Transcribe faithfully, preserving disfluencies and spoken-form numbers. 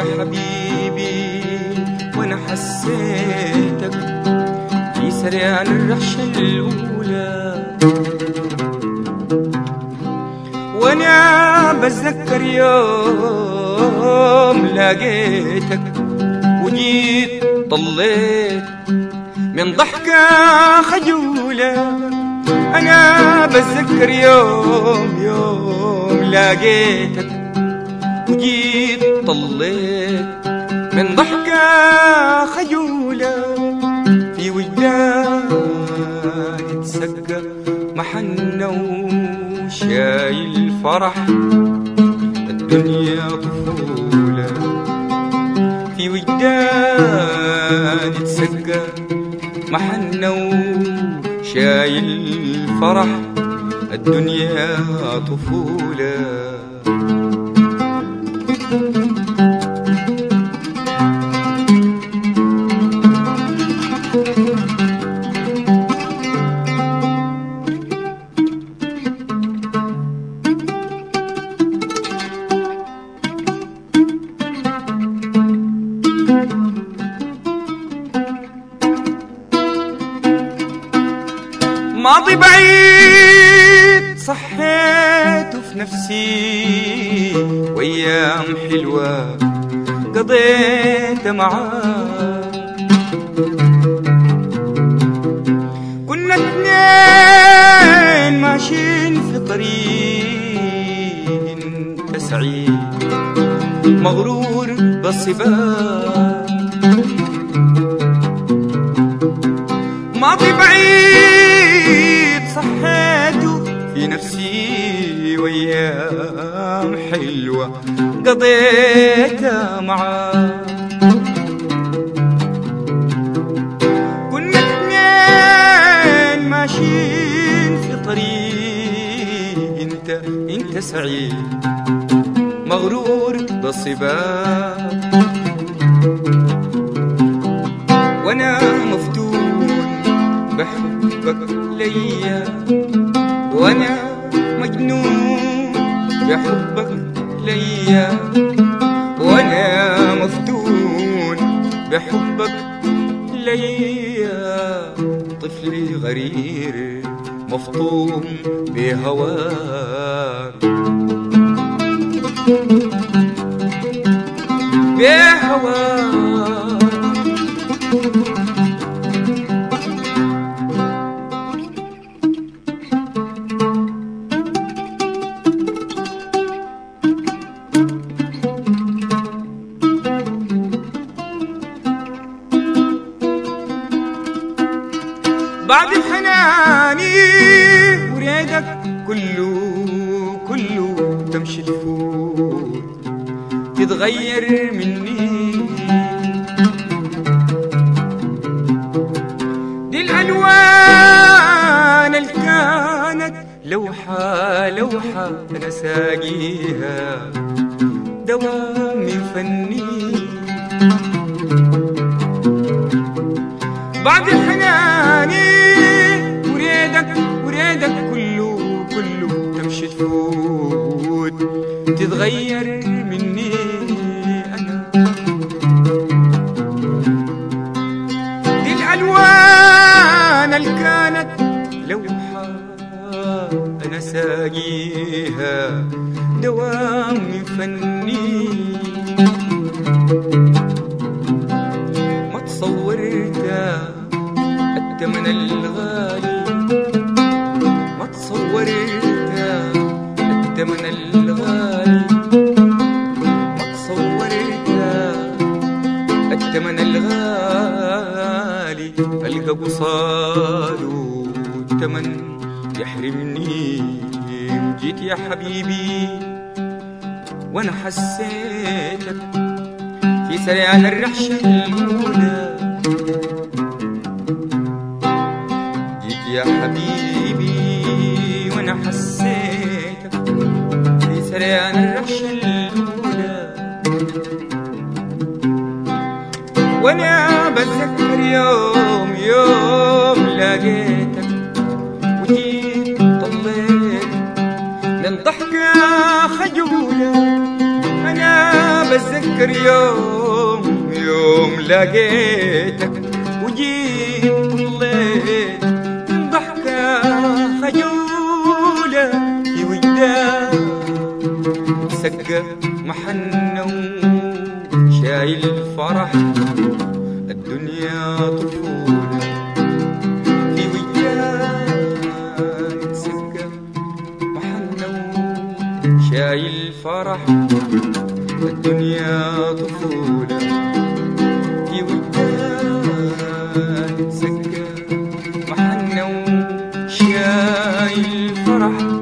يا حبيبي وانا حسيتك في سريان الرحشة الأولى، وانا بتذكر يوم لاقيتك وجيت طليت من ضحكة خجولة. انا بتذكر يوم يوم لاقيتك وجيت طليت من ضحكة خجولة، في وجداني تسقى محنة وشايل فرح الدنيا طفولة، في وجداني تسقى محنة وشايل فرح الدنيا طفولة. ماضي بعيد صحيت في نفسي وايام حلوة قضيت معاه، كنا اتنين ماشيين في طريق انت سعيد مغرور بالصبا. ماضي بعيد صحيته في نفسي وايام حلوة قضيتها معاه، كنا اتنين ماشيين في طريق انت انت سعيد مغرور بالصبا، وانا مفتون بحبك ليا، وانا مجنون بحبك ليا، وانا مفتون بحبك ليا، طفلي غرير مفطوم بهواك بهواك. بعد حناني وريدك كله كله تمشي تفوت تتغير مني، دي الألوان اللي كانت لوحة لوحة أنا ساقيها دوام من فني. بعد الحناني وريدك وريدك كله كله تمشي تفوت تتغير مني أنا، دي الألوان اللي كانت لوحة أنا ساقيها دوام من فني. ما تصورت الثمن الغالي، ما تصورت الثمن الغالي، ما تصورت الثمن الغالي ألقى قصاده الثمن يحرمني. وجيت يا حبيبي وانا حسيتك في سريان الرحشة الأولى، جيت يا حبيبي وانا حسيتك في سريان الرحشة الأولى، وانا بتذكر يوم يوم لاقيتك وجيت طليت من ضحكة خجولة. أنا بتذكر يوم يوم لقيتك وجيت طليت من ضحكة خجولة في وجدان سقى محنة شايل فرح الدنيا طفولة في وجدان سقى محنة شايل فرح الدنيا طفولة في وجدان سقى محنة شايل فرح